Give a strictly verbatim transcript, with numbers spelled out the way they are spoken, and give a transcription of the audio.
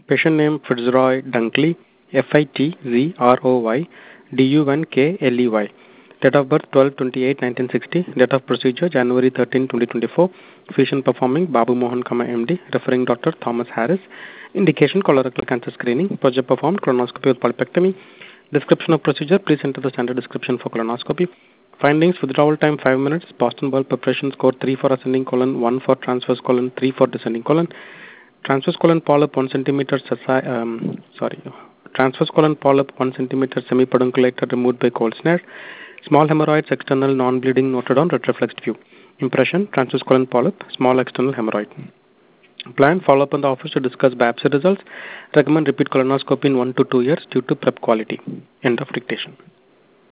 Patient name Fitzroy Dunkley, F I T Z R O Y D U N K L E Y. Date of birth twelve twenty-eight nineteen sixty. Date of procedure January thirteenth twenty twenty-four. Physician performing Babu Mohan Kama M D. Referring Doctor Thomas Harris. Indication colorectal cancer screening. Project performed colonoscopy with polypectomy. Description of procedure. Please enter the standard description for colonoscopy. Findings: withdrawal time five minutes. Boston bowel preparation score three for ascending colon, one for transverse colon, three for descending colon. Transverse colon polyp one centimeter. Um, sorry. Transverse colon polyp one centimeter semi-pedunculated removed by cold snare. Small hemorrhoids external non-bleeding noted on retroflexed view. Impression: transverse colon polyp, small external hemorrhoid. Plan: follow up in the office to discuss biopsy results. Recommend repeat colonoscopy in one to two years due to prep quality. End of dictation.